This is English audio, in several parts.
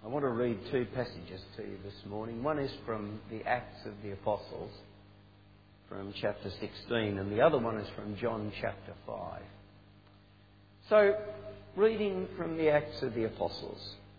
I want to read two passages to you this morning. One is from the Acts of the Apostles, from chapter 16, and the other one is from John chapter 5. So, reading from the Acts of the Apostles.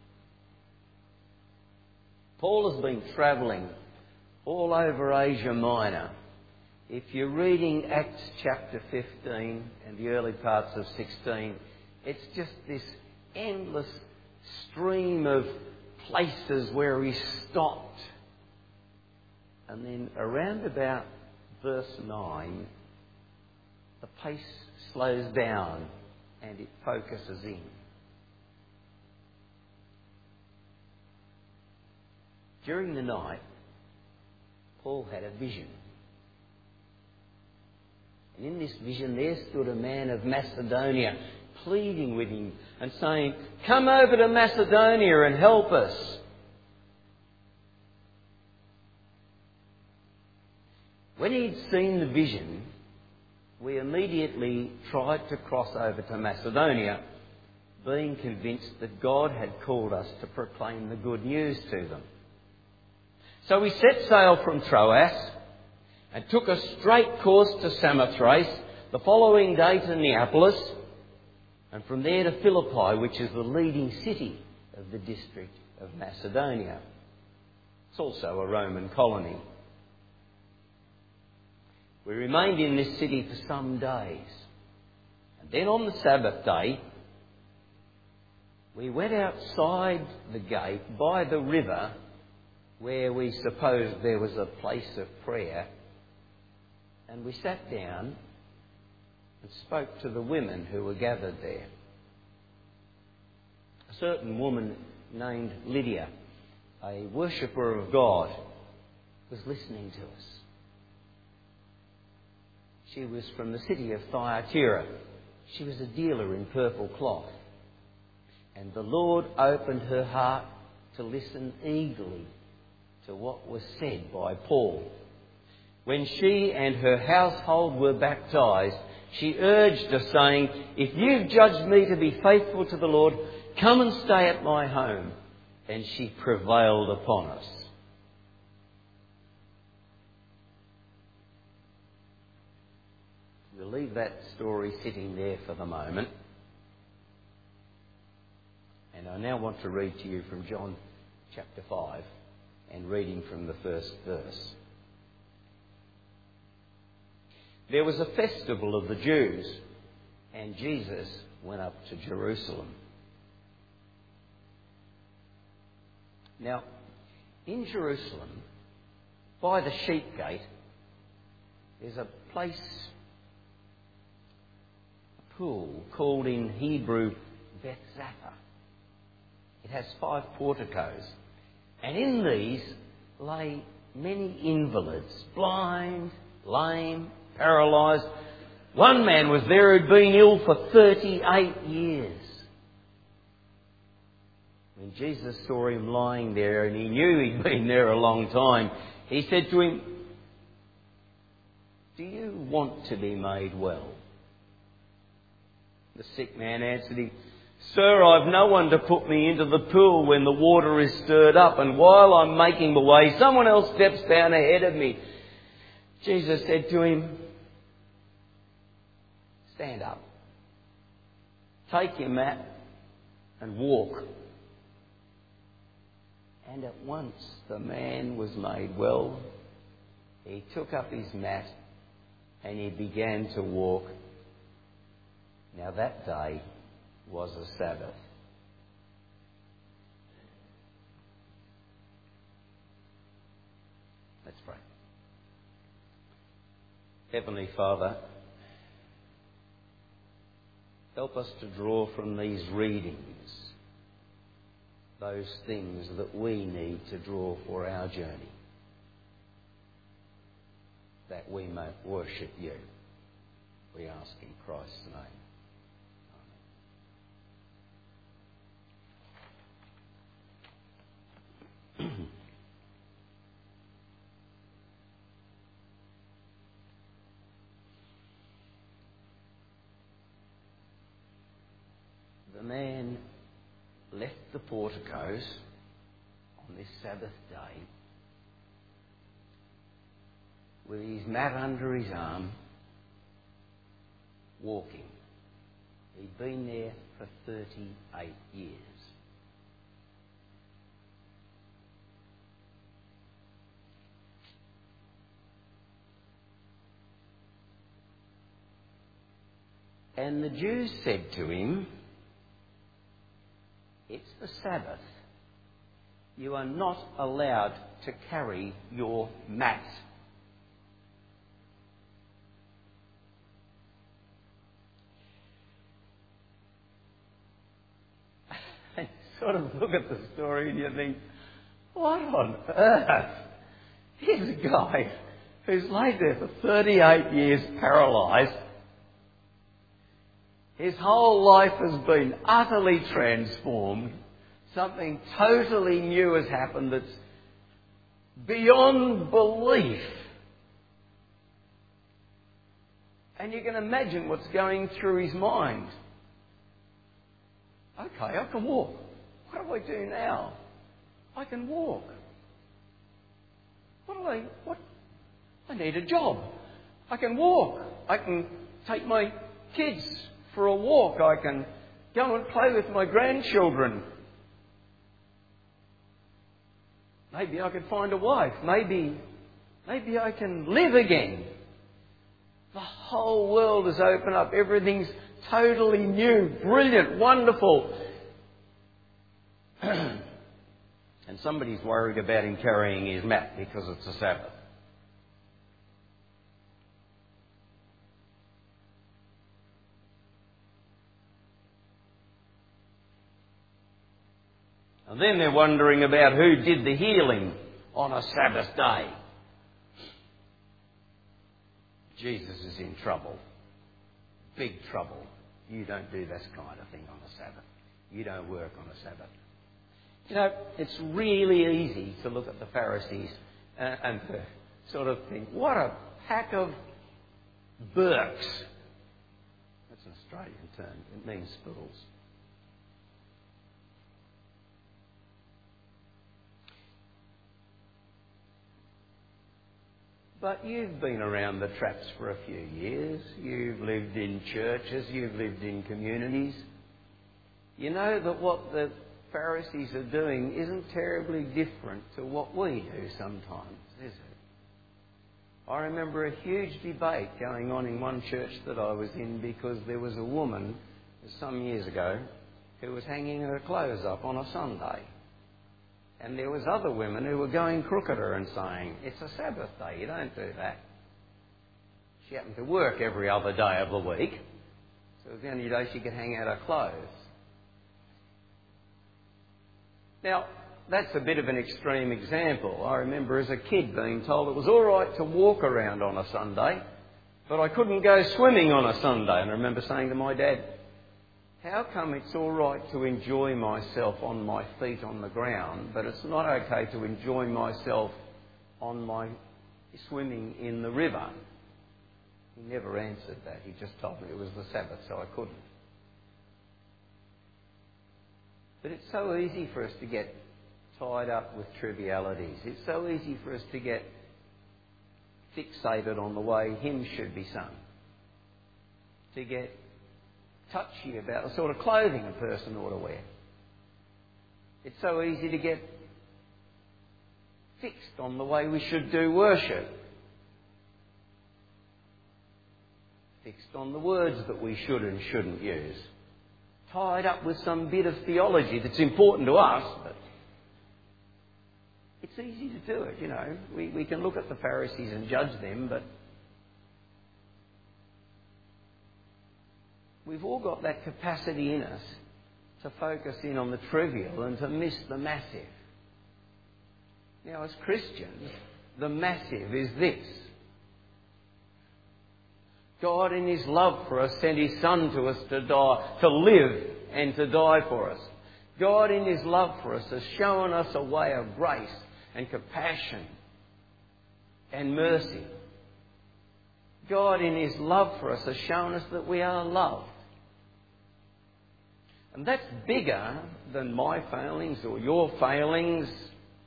Paul has been travelling all over Asia Minor. If you're reading Acts chapter 15 and the early parts of 16, it's just this endless stream of places where he stopped. And then around about verse 9, the pace slows down and it focuses in. During the night, Paul had a vision. And in this vision there stood a man of Macedonia, pleading with him and saying, "Come over to Macedonia and help us." When he'd seen the vision, we immediately tried to cross over to Macedonia, being convinced that God had called us to proclaim the good news to them. So we set sail from Troas and took a straight course to Samothrace, the following day to Neapolis, and from there to Philippi, which is the leading city of the district of Macedonia. It's also a Roman colony. We remained in this city for some days. And then on the Sabbath day, we went outside the gate by the river where we supposed there was a place of prayer. And we sat down and spoke to the women who were gathered there. A certain woman named Lydia, a worshipper of God, was listening to us. She was from the city of Thyatira. She was a dealer in purple cloth. And the Lord opened her heart to listen eagerly to what was said by Paul. When she and her household were baptised, she urged us, saying, "If you've judged me to be faithful to the Lord, come and stay at my home." And she prevailed upon us. We'll leave that story sitting there for the moment. And I now want to read to you from John chapter 5 and reading from the first verse. There was a festival of the Jews, and Jesus went up to Jerusalem. Now, in Jerusalem, by the sheep gate, there's a place, a pool, called in Hebrew Bethzatha. It has 5 porticos, and in these lay many invalids, blind, lame, paralysed. One man was there who'd been ill for 38 years. When Jesus saw him lying there, and he knew he'd been there a long time, he said to him, "Do you want to be made well?" The sick man answered him, "Sir, I've no one to put me into the pool when the water is stirred up, and while I'm making my way, someone else steps down ahead of me." Jesus said to him, "Stand up, take your mat and walk." And at once the man was made well. He took up his mat and he began to walk. Now that day was a Sabbath. Let's pray. Heavenly Father, help us to draw from these readings those things that we need to draw for our journey, that we may worship you. We ask in Christ's name. Amen. The man left the porticos on this Sabbath day with his mat under his arm, walking. He'd been there for 38 years. And the Jews said to him, "It's the Sabbath. You are not allowed to carry your mat." And you sort of look at the story and you think, what on earth? Here's a guy who's laid there for 38 years paralysed. His whole life has been utterly transformed. Something totally new has happened that's beyond belief. And you can imagine what's going through his mind. Okay, I can walk. What do I do now? I can walk. I need a job. I can walk. I can take my kids for a walk. I can go and play with my grandchildren. Maybe I can find a wife. Maybe I can live again. The whole world has opened up. Everything's totally new, brilliant, wonderful. And somebody's worried about him carrying his mat because it's a Sabbath. And then they're wondering about who did the healing on a Sabbath day. Jesus is in trouble. Big trouble. You don't do this kind of thing on a Sabbath. You don't work on a Sabbath. You know, it's really easy to look at the Pharisees and to sort of think, what a pack of Burks. That's an Australian term. It means fools. But you've been around the traps for a few years. You've lived in churches. You've lived in communities. You know that what the Pharisees are doing isn't terribly different to what we do sometimes, is it? I remember a huge debate going on in one church that I was in because there was a woman some years ago who was hanging her clothes up on a Sunday. And there was other women who were going crook at her and saying, it's a Sabbath day, you don't do that. She happened to work every other day of the week, so it was the only day she could hang out her clothes. Now, that's a bit of an extreme example. I remember as a kid being told it was all right to walk around on a Sunday, but I couldn't go swimming on a Sunday. And I remember saying to my dad, how come it's all right to enjoy myself on my feet on the ground, but it's not okay to enjoy myself on my swimming in the river? He never answered that. He just told me it was the Sabbath, so I couldn't. But it's so easy for us to get tied up with trivialities. It's so easy for us to get fixated on the way hymns should be sung, to get touchy about the sort of clothing a person ought to wear. It's so easy to get fixed on the way we should do worship, fixed on the words that we should and shouldn't use, tied up with some bit of theology that's important to us, but it's easy to do it, you know. We can look at the Pharisees and judge them, but we've all got that capacity in us to focus in on the trivial and to miss the massive. Now, as Christians, the massive is this. God in His love for us sent His Son to us to die, to live and to die for us. God in His love for us has shown us a way of grace and compassion and mercy. God in His love for us has shown us that we are loved. And that's bigger than my failings or your failings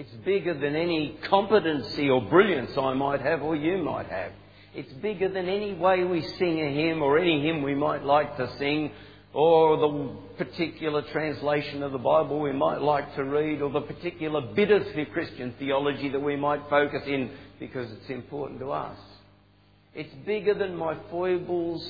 It's bigger than any competency or brilliance I might have or you might have. It's bigger than any way we sing a hymn or any hymn we might like to sing, or the particular translation of the Bible we might like to read, or the particular bit of Christian theology that we might focus in because it's important to us. It's bigger than my foibles,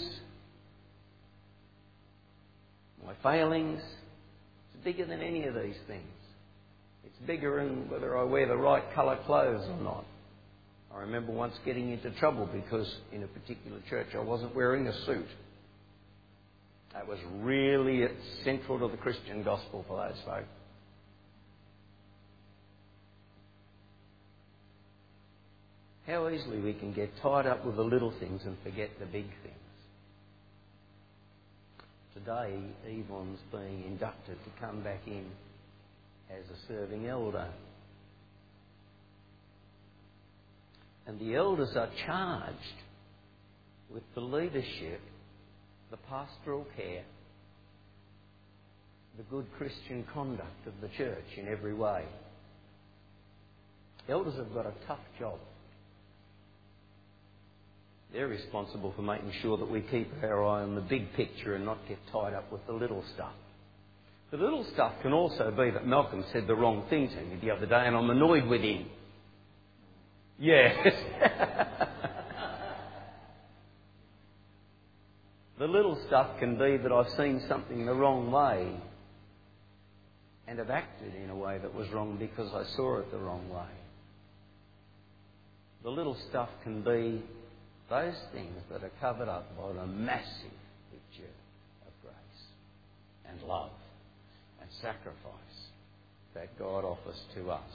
my failings. It's bigger than any of these things. It's bigger in whether I wear the right colour clothes or not. I remember once getting into trouble because in a particular church I wasn't wearing a suit. That was really central to the Christian gospel for those folk. How easily we can get tied up with the little things and forget the big things. Today, Yvonne's being inducted to come back in as a serving elder. And the elders are charged with the leadership, the pastoral care, the good Christian conduct of the church in every way. Elders have got a tough job. They're responsible for making sure that we keep our eye on the big picture and not get tied up with the little stuff. The little stuff can also be that Malcolm said the wrong thing to me the other day and I'm annoyed with him. Yes. The little stuff can be that I've seen something the wrong way and have acted in a way that was wrong because I saw it the wrong way. The little stuff can be those things that are covered up by the massive picture of grace and love and sacrifice that God offers to us.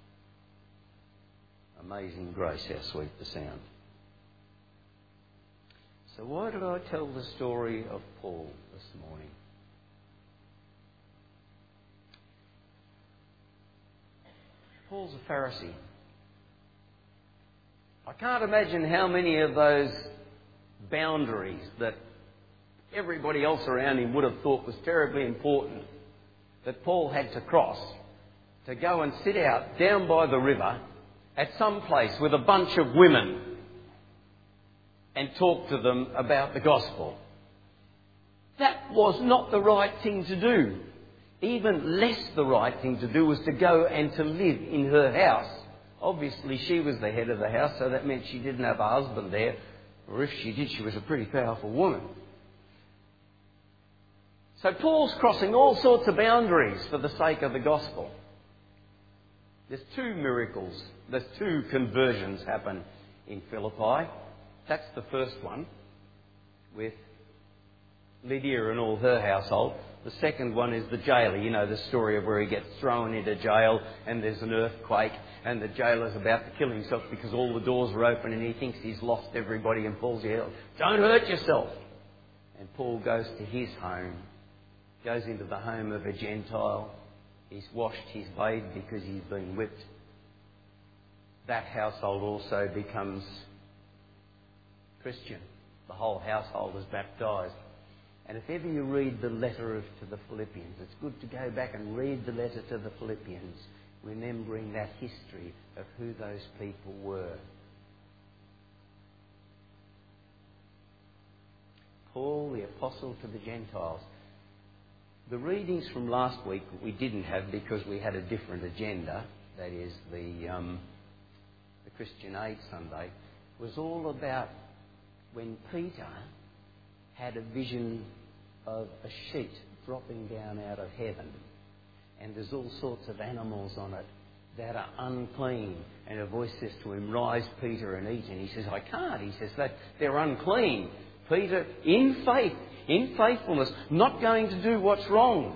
Amazing grace, how sweet the sound. So why did I tell the story of Paul this morning? Paul's a Pharisee. I can't imagine how many of those boundaries that everybody else around him would have thought was terribly important that Paul had to cross to go and sit out down by the river at some place with a bunch of women and talk to them about the gospel. That was not the right thing to do. Even less the right thing to do was to go and to live in her house. Obviously she was the head of the house, so that meant she didn't have a husband there. Or if she did, she was a pretty powerful woman. So Paul's crossing all sorts of boundaries for the sake of the gospel. There's two miracles, there's two conversions happen in Philippi. That's the first one with Lydia and all her household. The second one is the jailer. You know the story of where he gets thrown into jail and there's an earthquake and the jailer's about to kill himself because all the doors are open and he thinks he's lost everybody and Paul's yelling, "Don't hurt yourself." And Paul goes to his home, goes into the home of a Gentile. He's washed, he's bathed because he's been whipped. That household also becomes Christian. The whole household is baptised. And if ever you read the letter to the Philippians, it's good to go back and read the letter to the Philippians, remembering that history of who those people were. Paul, the apostle to the Gentiles. The readings from last week we didn't have because we had a different agenda, that is the Christian Aid Sunday, was all about when Peter had a vision of a sheet dropping down out of heaven and there's all sorts of animals on it that are unclean, and a voice says to him, "Rise, Peter, and eat." And he says, "I can't." He says that they're unclean. Peter, in faith, in faithfulness, not going to do what's wrong.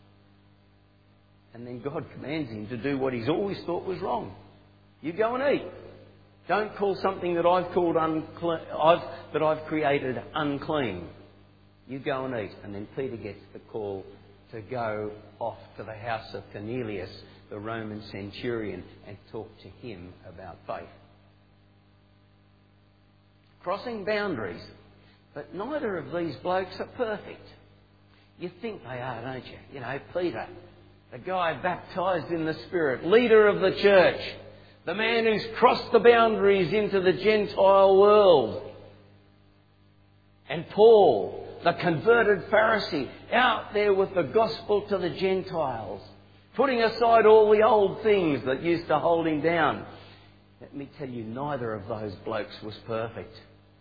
And then God commands him to do what he's always thought was wrong. You go and eat. Don't call something that I've called unclean, that I've created unclean. You go and eat. And then Peter gets the call to go off to the house of Cornelius, the Roman centurion, and talk to him about faith. Crossing boundaries. But neither of these blokes are perfect. You think they are, don't you? You know, Peter, the guy baptised in the Spirit, leader of the church, the man who's crossed the boundaries into the Gentile world. And Paul, the converted Pharisee, out there with the gospel to the Gentiles, putting aside all the old things that used to hold him down. Let me tell you, neither of those blokes was perfect.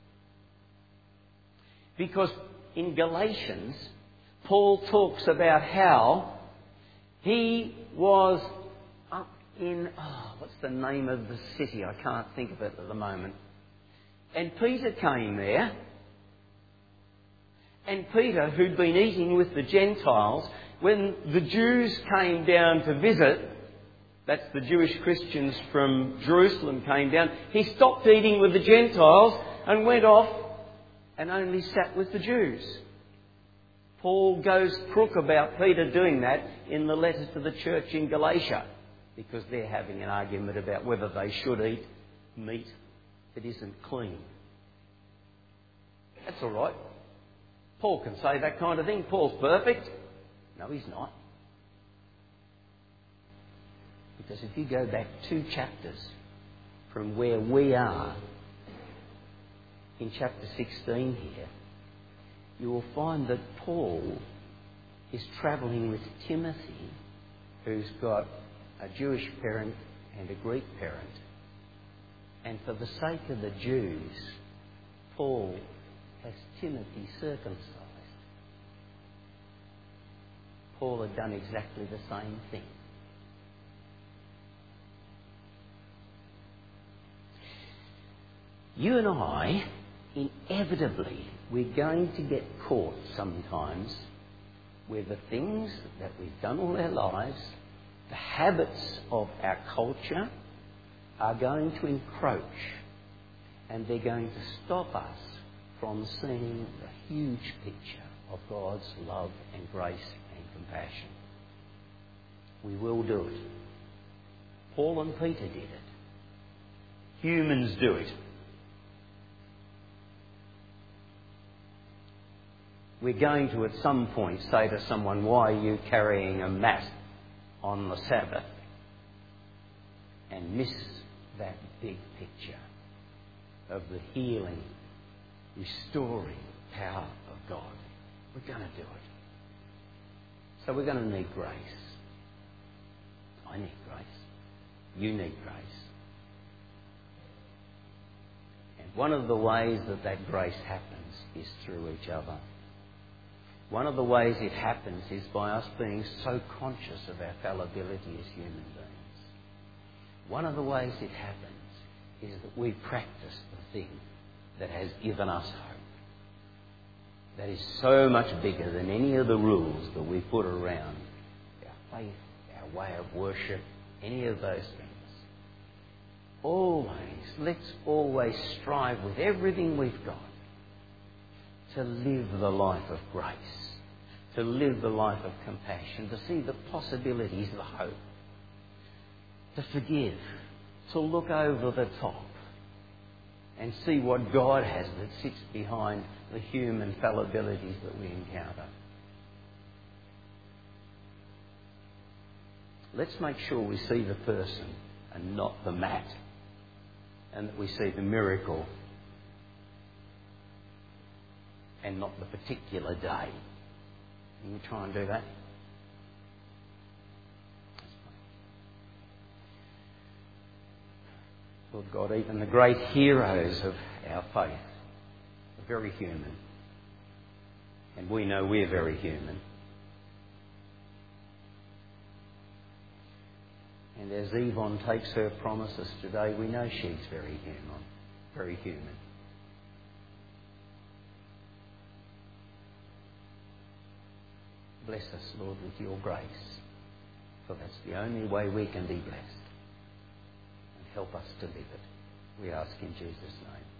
Because in Galatians, Paul talks about how he was up in, what's the name of the city? I can't think of it at the moment. And Peter came there. And Peter, who'd been eating with the Gentiles, when the Jews came down to visit, that's the Jewish Christians from Jerusalem came down, he stopped eating with the Gentiles and went off and only sat with the Jews. Paul goes crook about Peter doing that in the letter to the church in Galatia, because they're having an argument about whether they should eat meat that isn't clean. That's all right. Paul can say that kind of thing. Paul's perfect. No, he's not. Because if you go back 2 chapters from where we are, in chapter 16 here, you will find that Paul is travelling with Timothy, who's got a Jewish parent and a Greek parent. And for the sake of the Jews, Paul has Timothy circumcised. Paul had done exactly the same thing. You and I, inevitably, we're going to get caught sometimes where the things that we've done all our lives, the habits of our culture, are going to encroach, and they're going to stop us from seeing the huge picture of God's love and grace and compassion. We will do it. Paul and Peter did it. Humans do it. We're going to at some point say to someone, why are you carrying a mat on the Sabbath? And miss that big picture of the healing, restoring power of God. We're going to do it. So we're going to need grace. I need grace. You need grace. And one of the ways that grace happens is through each other. One of the ways it happens is by us being so conscious of our fallibility as human beings. One of the ways it happens is that we practice the thing that has given us hope. That is so much bigger than any of the rules that we put around our faith, our way of worship, any of those things. Let's always strive with everything we've got to live the life of grace, to live the life of compassion, to see the possibilities, the hope, to forgive, to look over the top and see what God has that sits behind the human fallibilities that we encounter. Let's make sure we see the person and not the mat, and that we see the miracle and not the particular day. Can you try and do that? Lord God, even the great heroes of our faith are very human. And we know we're very human. And as Yvonne takes her promises today, we know she's very human. Very human. Bless us, Lord, with your grace, for that's the only way we can be blessed. And help us to live it. We ask in Jesus' name.